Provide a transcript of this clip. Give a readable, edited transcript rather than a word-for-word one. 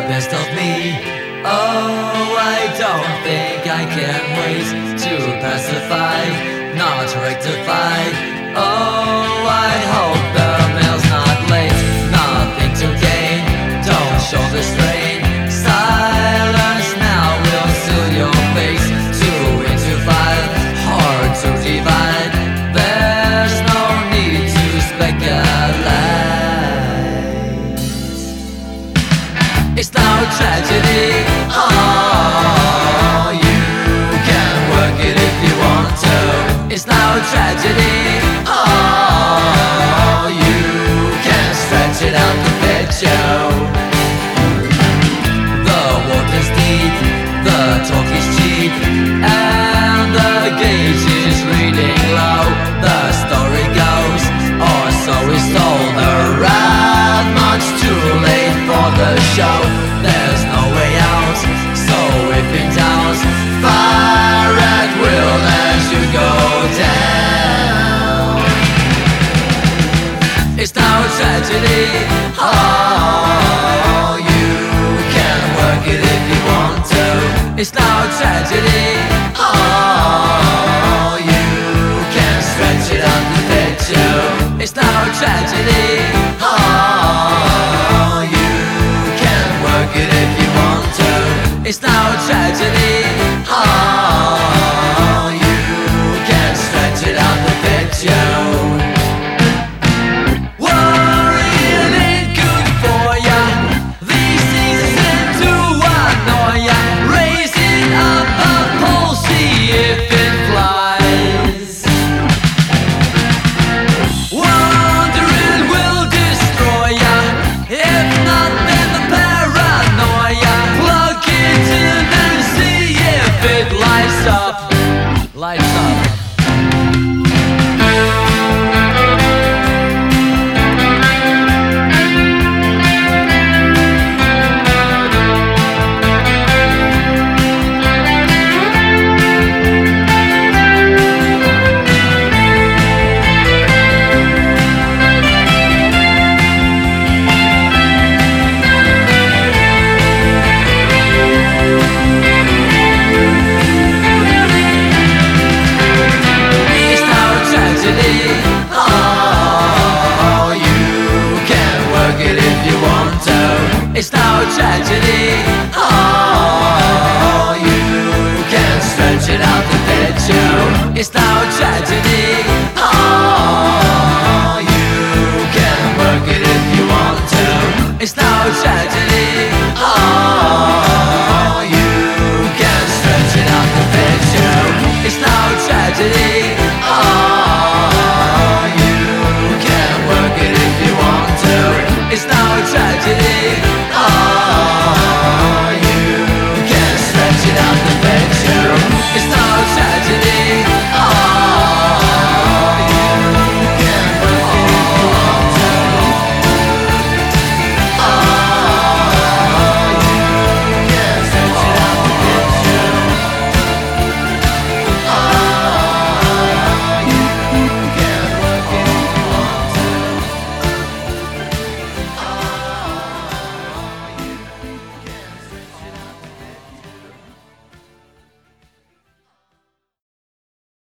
best of me. Oh, I don't think I can wait to pacify, not rectify. Oh, I hope the mail's not late. Nothing to gain, don't show the strain. Silence now will seal your face. 2 into 5, hard to divide. There's no need to speculate. It's now a tragedy. Oh, you can work it if you want to. It's now a tragedy. Oh, you can stretch it out to fit you. The work is deep, the talk is cheap, and the gauge is reading low. The story goes, or so is told, around much too late for the show. There's no way out, so if in doubt, fire at will as you go down. It's now a tragedy. Oh, you can work it if you want to. It's now a tragedy. Oh, you can stretch it out to fit you. It's now a tragedy. Oh, you can work it if you want to. It's now a tragedy. Oh, you can stretch it out to fit you. Worrying ain't good for ya. These things tend to annoy ya. Raise it up a pole, see if it flies. Wondering will destroy ya. If not, then the paranoia. Plug it in and see if it lights up. Lights up. It's now a tragedy. Oh, you can stretch it out to fit you. It's now a tragedy.